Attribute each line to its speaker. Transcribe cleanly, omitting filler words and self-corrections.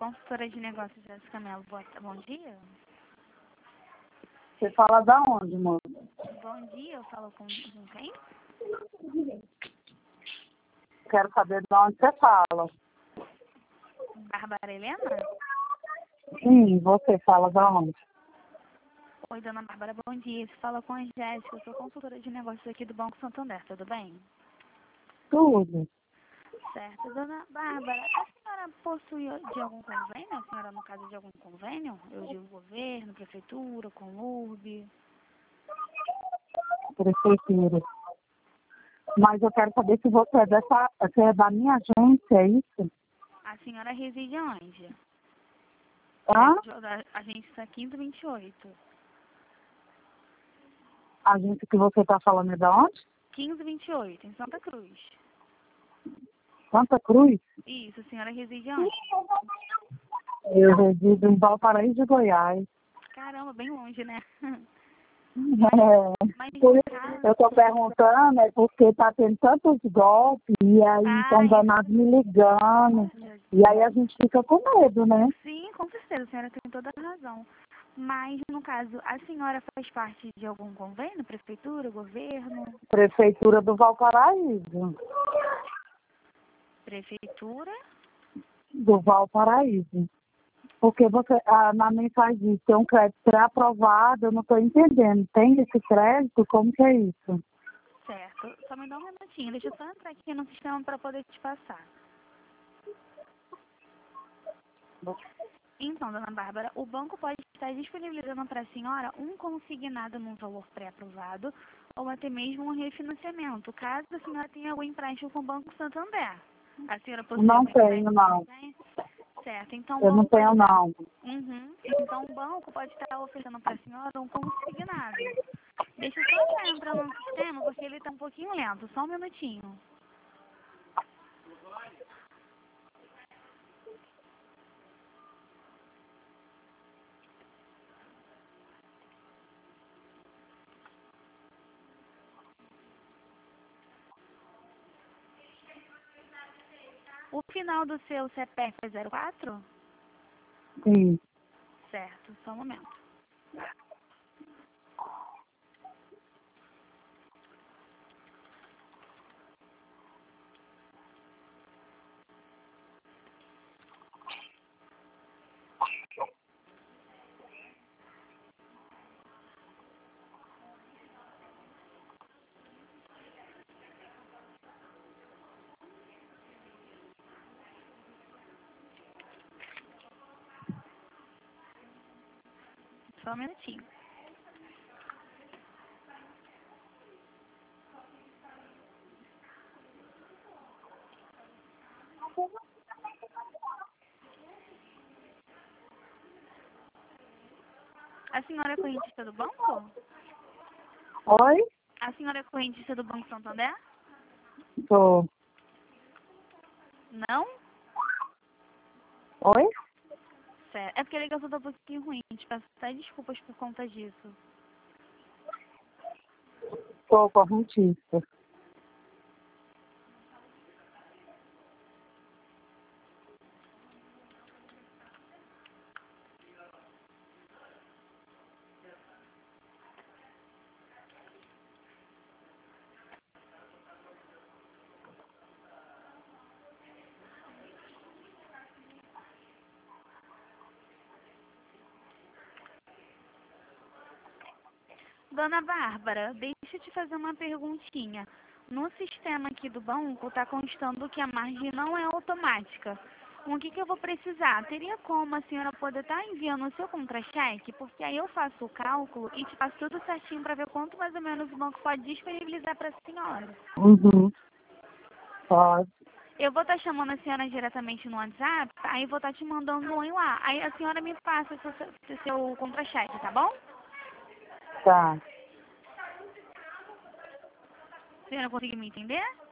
Speaker 1: consultora de negócios Jéssica Mello. Bom dia.
Speaker 2: Você fala da onde, moça?
Speaker 1: Bom dia, eu falo com quem?
Speaker 2: Quero saber de onde você fala.
Speaker 1: Bárbara Helena?
Speaker 2: Sim, você fala da onde?
Speaker 1: Oi, dona Bárbara, bom dia. Você fala com a Jéssica, eu sou consultora de negócios aqui do Banco Santander, tudo bem?
Speaker 2: Tudo.
Speaker 1: Certo. Dona Bárbara, a senhora possui de algum convênio? A senhora, no caso, de algum convênio? Eu digo governo, prefeitura, Conurb.
Speaker 2: Prefeitura. Mas eu quero saber se você é você é da minha agência, é isso?
Speaker 1: A senhora reside onde?
Speaker 2: Tá?
Speaker 1: A agência está 1528.
Speaker 2: A agência que você está falando é da onde?
Speaker 1: 1528, em Santa Cruz.
Speaker 2: Santa Cruz?
Speaker 1: Isso, a senhora reside onde?
Speaker 2: Eu resido em Valparaíso, Goiás.
Speaker 1: Caramba, bem longe, né? Mas
Speaker 2: Por
Speaker 1: no
Speaker 2: isso
Speaker 1: caso...
Speaker 2: eu estou perguntando, é porque está tendo tantos golpes, e aí estão danados me ligando, e aí a gente fica com medo, né?
Speaker 1: Sim, com certeza, a senhora tem toda a razão. Mas, no caso, a senhora faz parte de algum convênio? Prefeitura, governo?
Speaker 2: Prefeitura do Valparaíso.
Speaker 1: Prefeitura?
Speaker 2: Do Valparaíso. Porque você, na mensagem tem um crédito pré-aprovado, eu não estou entendendo. Tem esse crédito? Como que é isso?
Speaker 1: Certo. Só me dá um minutinho. Deixa eu só entrar aqui no sistema para poder te passar. Então, dona Bárbara, o banco pode estar disponibilizando para a senhora um consignado num valor pré-aprovado ou até mesmo um refinanciamento, caso a senhora tenha algum empréstimo com o Banco Santander. A senhora possui
Speaker 2: Não
Speaker 1: algum
Speaker 2: tenho,
Speaker 1: empréstimo?
Speaker 2: não.
Speaker 1: Certo. Então,
Speaker 2: Eu não tenho, não.
Speaker 1: Então, o banco pode estar oferecendo para a senhora um consignado. Deixa eu só entrar no sistema, porque ele está um pouquinho lento. Só um minutinho. O final do seu CPF é 04?
Speaker 2: Sim.
Speaker 1: Certo, só um momento. Só um minutinho. A senhora é correntista do banco?
Speaker 2: Oi?
Speaker 1: A senhora é correntista do Banco Santander?
Speaker 2: Tô.
Speaker 1: Não?
Speaker 2: Oi?
Speaker 1: Certo. É porque a ligação tá um pouquinho ruim. Te peço até desculpas por conta disso.
Speaker 2: Sou correntista.
Speaker 1: Dona Bárbara, deixa eu te fazer uma perguntinha. No sistema aqui do banco está constando que a margem não é automática. O que eu vou precisar? Teria como a senhora poder estar enviando o seu contra-cheque? Porque aí eu faço o cálculo e te passo tudo certinho para ver quanto mais ou menos o banco pode disponibilizar para a senhora.
Speaker 2: Pode.
Speaker 1: Eu vou estar chamando a senhora diretamente no WhatsApp, aí vou estar te mandando um oi lá. Aí a senhora me passa o seu contra-cheque, tá bom?
Speaker 2: Tá.
Speaker 1: A senhora conseguiu me entender?